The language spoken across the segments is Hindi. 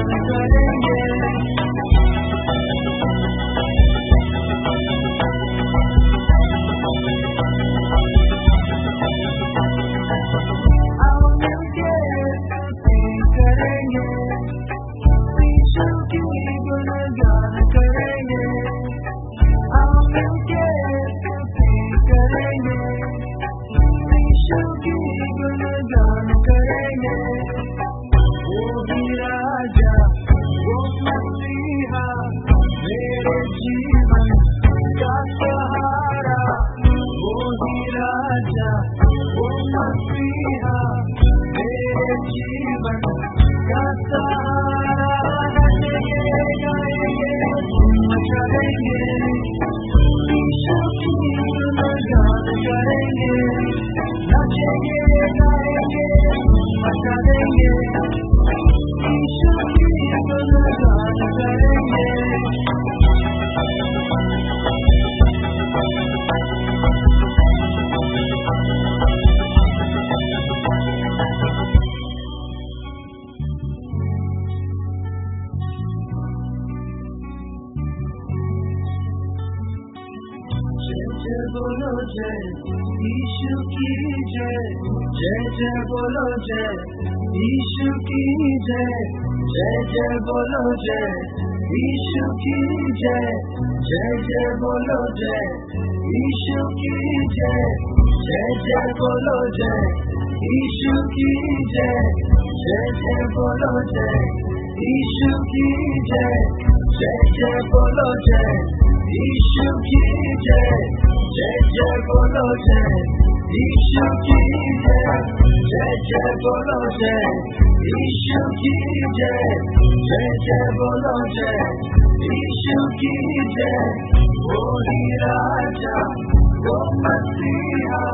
बोलो जय यीशु की जय, जय जय बोलो जय यीशु की जय, जय जय बोलो जय यीशु की जय, जय जय बोलो जय यीशु की जय, जय जय बोलो जय यीशु की जय, जय जय बोलो जय यीशु की जय, जय जय बोलो जय यीशु की जय, जय जय बोलो जय यीशु की जय, जय जय बोलो जय यीशु की जय, जय जय बोलो जय यीशु की जय। वो ही राजा वो मसीहा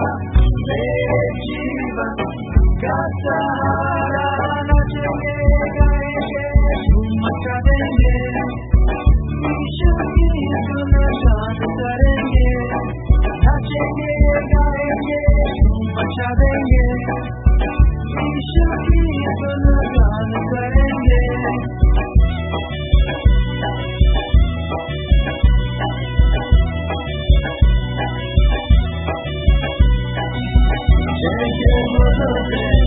मेरे जीवन का सहारा, नचेंगे गाएंगे मचा देंगे यीशु की गुणगान करेंगे, नचेंगे गाएंगे मचा देंगे यीशु की गुणगान करेंगे। जय जय बोलो जय